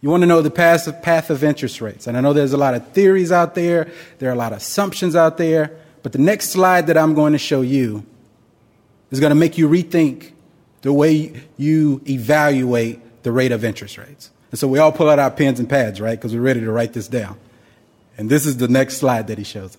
You want to know the path of interest rates. And I know there's a lot of theories out there. There are a lot of assumptions out there. But the next slide that I'm going to show you is going to make you rethink the way you evaluate the rate of interest rates. And so we all pull out our pens and pads, right? Because we're ready to write this down. And this is the next slide that he shows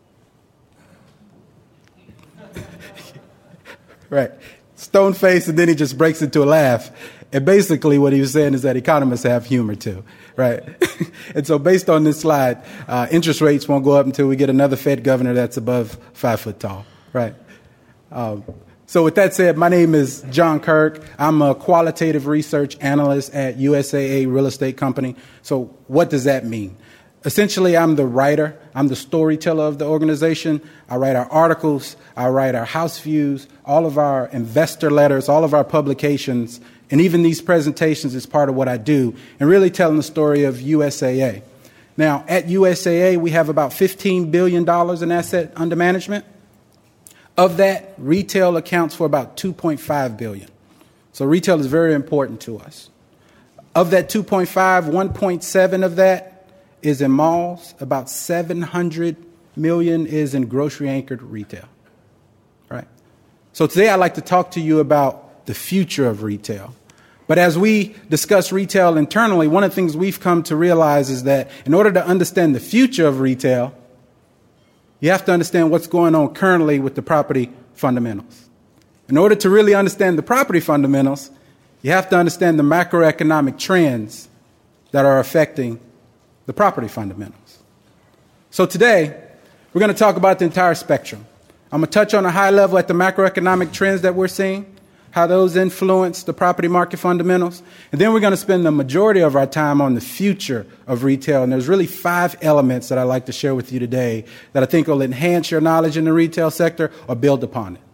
us. Right. Stone face, and then he just breaks into a laugh. And basically what he was saying is that economists have humor too, right? And so based on this slide, interest rates won't go up until we get another Fed governor that's above 5 foot tall, right? So with that said, my name is John Kirk. I'm a qualitative research analyst at USAA Real Estate Company. So what does that mean? Essentially, I'm the writer. I'm the storyteller of the organization. I write our articles. I write our house views, all of our investor letters, all of our publications, and even these presentations is part of what I do, and really telling the story of USAA. Now, at USAA, we have about $15 billion in asset under management. Of that, retail accounts for about $2.5 billion. So retail is very important to us. Of that 2.5, 1.7 of that is in malls. About 700 million is in grocery-anchored retail. Right? So today I'd like to talk to you about the future of retail. But as we discuss retail internally, one of the things we've come to realize is that in order to understand the future of retail, you have to understand what's going on currently with the property fundamentals. In order to really understand the property fundamentals, you have to understand the macroeconomic trends that are affecting the property fundamentals. So today, we're going to talk about the entire spectrum. I'm going to touch on a high level at the macroeconomic trends that we're seeing, how those influence the property market fundamentals. And then we're going to spend the majority of our time on the future of retail. And there's really 5 elements that I'd like to share with you today that I think will enhance your knowledge in the retail sector or build upon it.